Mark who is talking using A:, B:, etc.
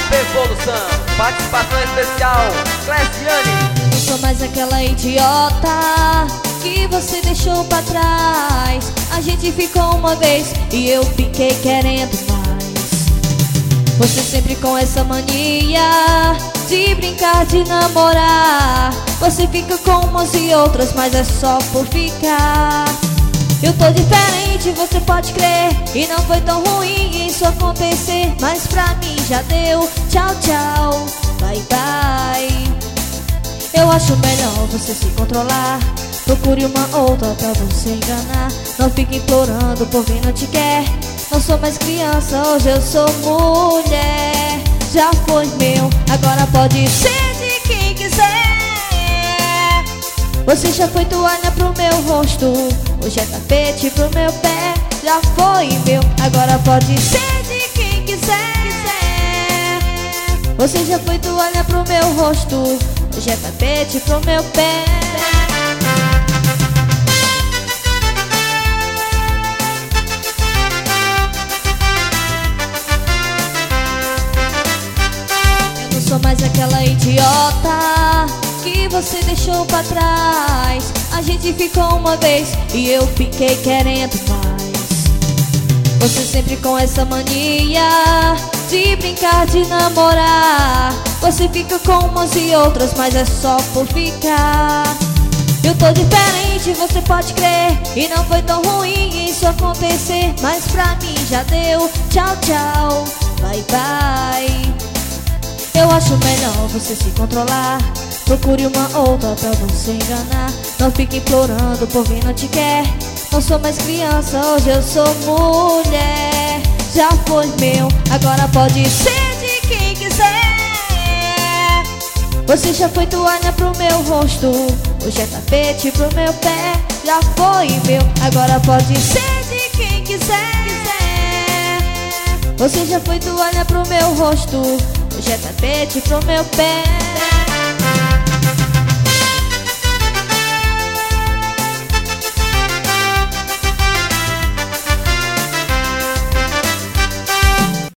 A: Evolução, participação especial, Cleciane.
B: Não sou mais aquela idiota que você deixou pra trás. A gente ficou uma vez e eu fiquei querendo mais. Você sempre com essa mania de brincar, de namorar. Você fica com umas e outras, mas é só por ficar. Eu tô diferente, você pode crer, e não foi tão ruim isso acontecer. Mas pra mim já deu, tchau, tchau, bye, bye. Eu acho melhor você se controlar. Procure uma outra pra você enganar. Não fique implorando por quem não te quer. Não sou mais criança, hoje eu sou mulher. Já foi meu, agora pode ser de quem quiser. Você já foi toalha pro meu rosto, hoje é tapete pro meu pé. Já foi meu, agora pode ser de quem quiser. Você já foi toalha pro meu rosto, hoje é tapete pro meu pé. Eu não sou mais aquela idiota que você deixou pra trás. A gente ficou uma vez e eu fiquei querendo mais. Você sempre com essa mania de brincar, de namorar. Você fica com umas e outras, mas é só por ficar. Eu tô diferente, você pode crer, e não foi tão ruim isso acontecer. Mas pra mim já deu, tchau, tchau, bye, bye. Eu acho melhor você se controlar. Procure uma outra pra você enganar. Não fique implorando por quem não te quer. Não sou mais criança, hoje eu sou mulher. Já foi meu, agora pode ser de quem quiser. Você já foi toalha pro meu rosto, hoje é tapete pro meu pé. Já foi meu, agora pode ser de quem quiser. Você já foi toalha pro meu rosto, hoje é tapete pro meu pé.